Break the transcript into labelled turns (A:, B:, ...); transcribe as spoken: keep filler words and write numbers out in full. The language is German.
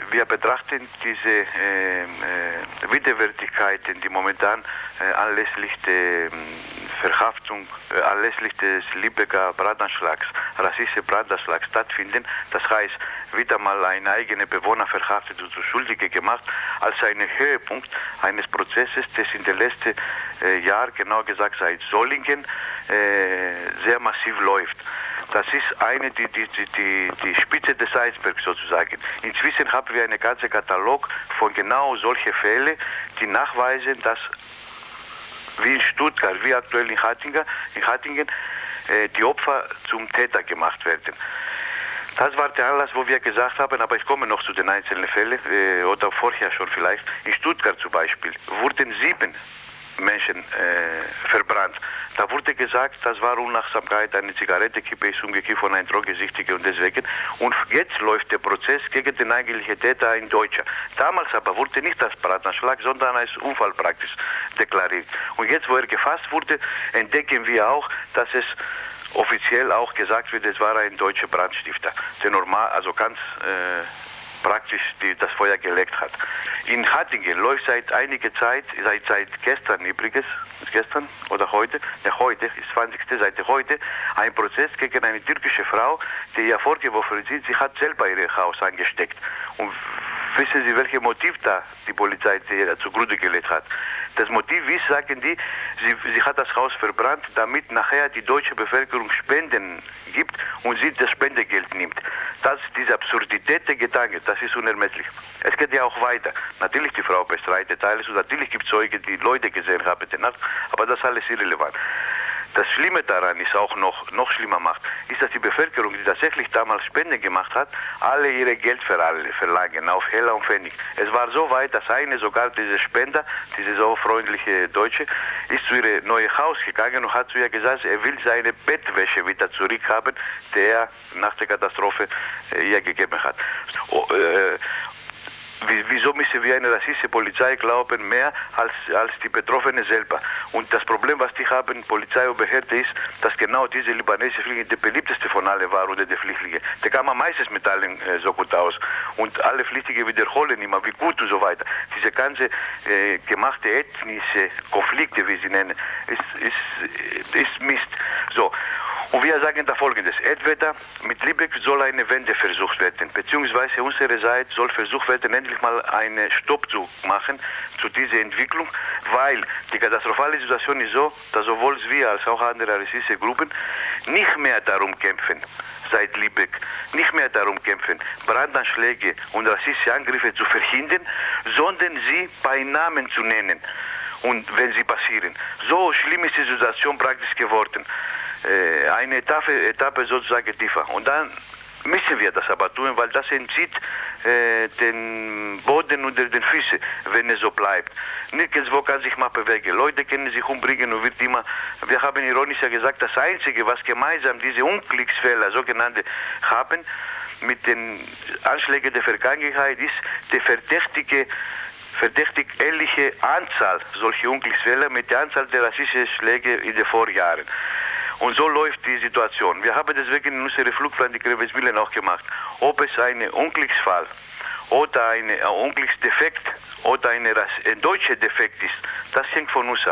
A: wir betrachten diese äh, äh, Widerwärtigkeiten, die momentan äh, anlässlich der äh, Verhaftung, äh, anlässlich des Lübecker Brandanschlags, rassistischen Brandanschlags stattfinden. Das heißt, wieder mal ein eigener Bewohner verhaftet und zu Schuldige gemacht, als einen Höhepunkt eines Prozesses, das in den letzten äh, Jahren, genau gesagt seit Solingen, äh, sehr massiv läuft. Das ist eine, die, die, die, die Spitze des Eisbergs sozusagen. Inzwischen haben wir einen ganzen Katalog von genau solchen Fällen, die nachweisen, dass wie in Stuttgart, wie aktuell in Hattingen, in Hattingen äh, die Opfer zum Täter gemacht werden. Das war der Anlass, wo wir gesagt haben, aber ich komme noch zu den einzelnen Fällen, äh, oder vorher schon vielleicht. In Stuttgart zum Beispiel wurden sieben Menschen äh, verbrannt. Da wurde gesagt, das war Unachtsamkeit, eine Zigarettenkippe ist umgekippt von einem Drogensüchtigen und deswegen. Und jetzt läuft der Prozess gegen den eigentlichen Täter, ein Deutscher. Damals aber wurde nicht als Brandanschlag, sondern als Unfall praktisch deklariert. Und jetzt, wo er gefasst wurde, entdecken wir auch, dass es offiziell auch gesagt wird, es war ein deutscher Brandstifter, der normal, also ganz äh, praktisch die, das Feuer gelegt hat. In Hattingen läuft seit einiger Zeit, seit, seit gestern übrigens, gestern oder heute, ne, heute ist zwanzigste seit heute, ein Prozess gegen eine türkische Frau, die ja vorgeworfen ist, sie hat selber ihr Haus angesteckt. Und wissen Sie, welches Motiv da die Polizei zugrunde gelegt hat? Das Motiv ist, sagen die, sie, sie hat das Haus verbrannt, damit nachher die deutsche Bevölkerung Spenden gibt und sie das Spendegeld nimmt. Das ist diese Absurdität der Gedanken, das ist unermesslich. Es geht ja auch weiter. Natürlich die Frau bestreitet alles und natürlich gibt es Zeugen, die Leute gesehen haben in der Nacht, aber das ist alles irrelevant. Das Schlimme daran ist auch noch, noch schlimmer macht, ist, dass die Bevölkerung, die tatsächlich damals Spenden gemacht hat, alle ihre Geld verlangen, auf Heller und Pfennig. Es war so weit, dass eine, sogar diese Spender, diese so freundliche Deutsche, ist zu ihrem neuen Haus gegangen und hat zu ihr gesagt, er will seine Bettwäsche wieder zurückhaben, die er nach der Katastrophe äh, ihr gegeben hat. Oh, äh, Wieso müssen wir eine rassistische Polizei glauben, mehr als, als die Betroffenen selber? Und das Problem, was die haben, Polizei und Behörde, ist, dass genau diese libanesische Flüchtlinge der beliebteste von allen war unter den Flüchtlingen. Der kam am meisten mit allen äh, so gut aus. Und alle Flüchtlinge wiederholen immer, wie gut und so weiter. Diese ganze äh, gemachte ethnische Konflikte, wie sie nennen, ist, ist, ist Mist. So. Und wir sagen da Folgendes: Entweder mit Lübeck soll eine Wende versucht werden, beziehungsweise unsere Seite soll versucht werden, endlich mal einen Stopp zu machen zu dieser Entwicklung, weil die katastrophale Situation ist so, dass sowohl wir als auch andere rassistische Gruppen nicht mehr darum kämpfen, seit Lübeck, nicht mehr darum kämpfen, Brandanschläge und rassistische Angriffe zu verhindern, sondern sie bei Namen zu nennen. Und wenn sie passieren. So schlimm ist die Situation praktisch geworden. Äh, eine Etappe, Etappe sozusagen tiefer. Und dann müssen wir das aber tun, weil das entzieht äh, den Boden unter den Füßen, wenn es so bleibt. Nirgendwo kann sich mal bewegen. Leute können sich umbringen und wird immer, wir haben ironisch ja gesagt, das Einzige, was gemeinsam diese Unglücksfälle, sogenannte, haben, mit den Anschlägen der Vergangenheit, ist die verdächtige verdächtig ähnliche Anzahl solcher Unglücksfälle mit der Anzahl der rassistischen Schläge in den Vorjahren. Und so läuft die Situation. Wir haben deswegen in unserem Flugplan die Greveswillen auch gemacht. Ob es ein Unglücksfall oder ein Unglücksdefekt oder eine, ein deutscher Defekt ist, das hängt von uns